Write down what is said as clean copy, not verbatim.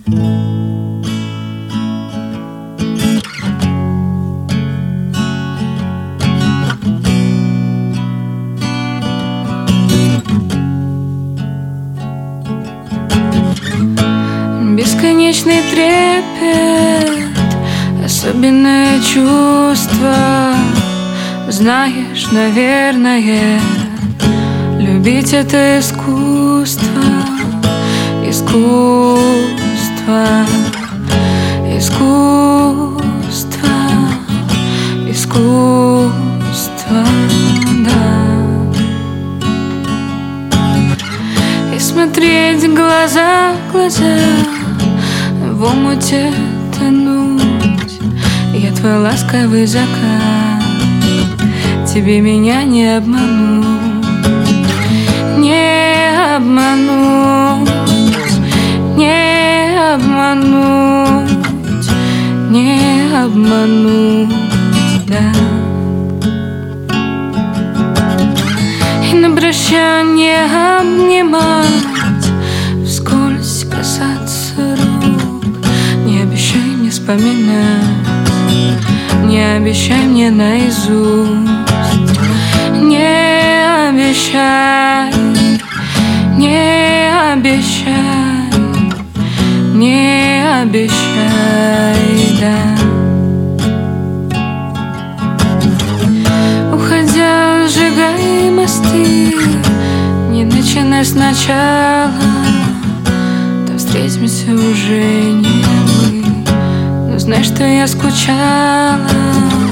Бесконечный трепет, особенное чувство. Знаешь, наверное, любить — это искусство. Искусство, искусство, искусство, да. И смотреть глаза в глаза, в омуте тонуть. Я твой ласковый закат, тебе меня не обмануть. Не обмануть, не обмануть, не обмануть, да. И на прощание обнимать, вскользь касаться рук. Не обещай мне вспоминать, не обещай мне наизусть. Не обещай, не обещай, не обещай, да. Уходя, сжигай мосты, не начинай сначала. То встретимся уже не мы, но знай, что я скучала.